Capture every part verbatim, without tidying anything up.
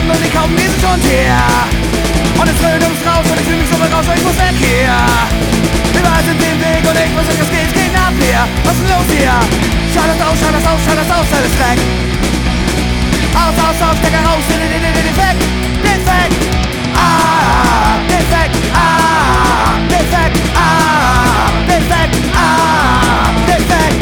und die kaufen diesen schon hier. Und es dröhnt ums Raus und ich fühl mich so raus und ich muss weg hier. Überall sind den Weg und ich muss euch, es geht, geht ab hier. Was ist denn los hier? Schau das aus, schau das aus, schau das aus, alles weg. Aus, aus, aus, Stecker raus, in den, in den, in den Weg, den Weg. Ah, den Weg, ah, den Weg, ah, den Weg, ah, den Weg.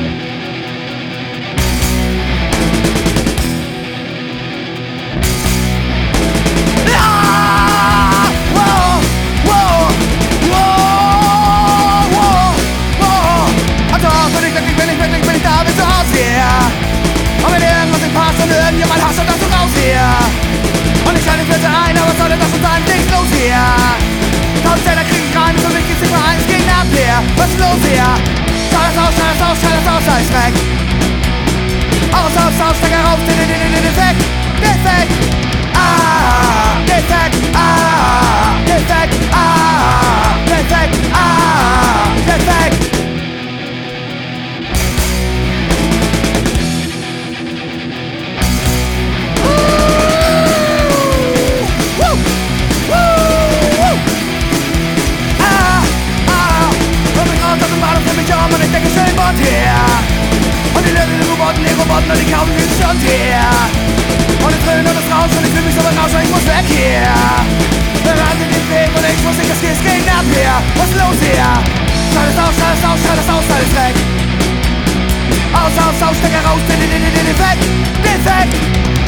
Irgendjemand hasst und das so raus hier. Und ich halte Flöte ein, aber was soll denn das schon sein? Nichts los hier. Tausend Zeller krieg ich rein, für mich gibt's nicht mehr eins gegen Abwehr. Was ist los hier? Schau das aus, schau das aus, schau das aus, alles weg. Aus, aus, aus, steig heraus, den, den, den, den, den, weg. Den weg. Ah, den weg. Ah, den weg. Ah, den weg. Ah, den weg. Und ich denke schön Bord her. Und die Löwen, die Roboten, die Roboten und die kaufen den schon her. Und es dröhnt und es rauscht und ich fühl mich so berauscht und ich muss weg hier. Wir reisen den Weg und ich muss nicht, das geht, es geht ab hier. Was ist los hier? Schau das aus, schau das aus, schau das aus, alles weg. Aus, aus, aus, steck heraus, den, den, den, den, den, weg, den weg.